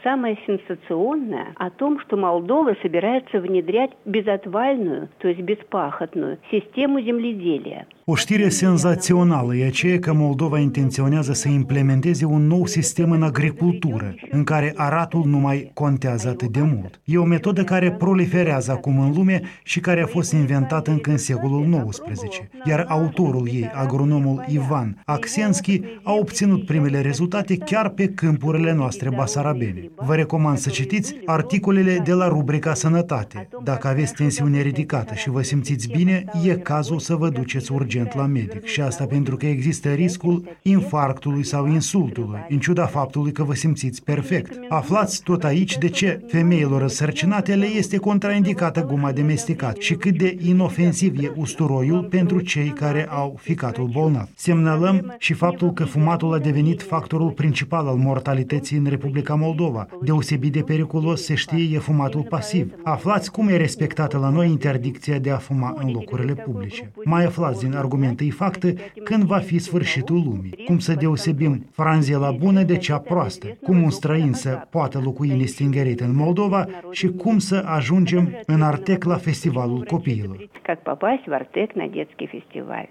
Самое сенсационное о том, что Молдова собирается внедрять безотвальную, то есть беспахотную, систему земледелия. O știre senzațională e aceea că Moldova intenționează să implementeze un nou sistem în agricultură, în care aratul nu mai contează atât de mult. E o metodă care proliferează acum în lume și care a fost inventată încă în secolul XIX, iar autorul ei, agronomul Ivan Aksenski, a obținut primele rezultate chiar pe câmpurile noastre basarabene. Vă recomand să citiți articolele de la rubrica Sănătate. Dacă aveți tensiune ridicată și vă simțiți bine, e cazul să vă duceți urgent la medic, și asta pentru că există riscul infarctului sau insultului, în ciuda faptului că vă simțiți perfect. Aflați tot aici de ce femeilor însărcinate le este contraindicată guma de mestecat și cât de inofensiv e usturoiul pentru cei care au ficatul bolnav. Semnalăm și faptul că fumatul a devenit factorul principal al mortalității în Republica Moldova. Deosebit de periculos, se știe, e fumatul pasiv. Aflați cum e respectată la noi interdicția de a fuma în locurile publice. Mai aflați din argumente facte când va fi sfârșitul lumii. Cum să deosebim franzela bună de cea proastă, cum un străin să poată locui nestingerit în Moldova și cum să ajungem în Artec la Festivalul Copiilor.